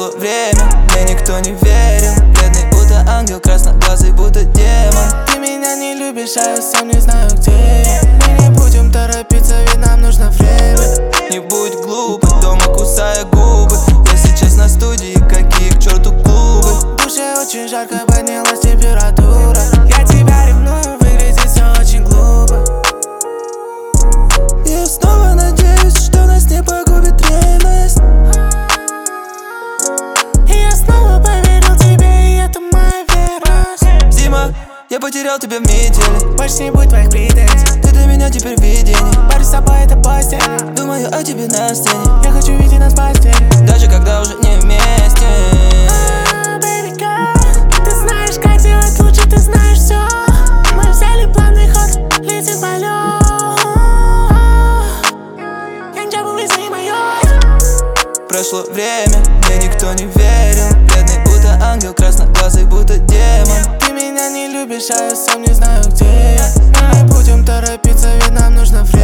Прошло время, мне никто не верил. Бледный будто ангел, красноглазый будто демон. Ты меня не любишь, а я сам не знаю, где я. Мы не будем торопиться, ведь нам нужно время. Не будь глупой, дома кусая губы. Я сейчас на студии, какие к черту клубы. В душе очень жарко, поднялась температура. Я тебя ревную, выглядит все очень глупо. Я снова надеюсь, что нас не погубит ревность. И я снова поверил тебе, и это моя верность. Зима, я потерял тебя в метели. Больше не будет твоих претензий. Ты для меня теперь видение. Парень с собой это постель. Думаю о тебе на сцене. Я хочу видеть нас в постели. Даже когда уже не вместе. Baby girl, ты знаешь, как делать лучше, ты знаешь все. Мы взяли плавный ход, летим в полет. Я не буду из-за моё. Прошло время, мне никто не верил. Бледный будто ангел, красноглазый будто демон. Ты меня не любишь, а я сам не знаю, где я. Мы не будем торопиться, ведь нам нужно время.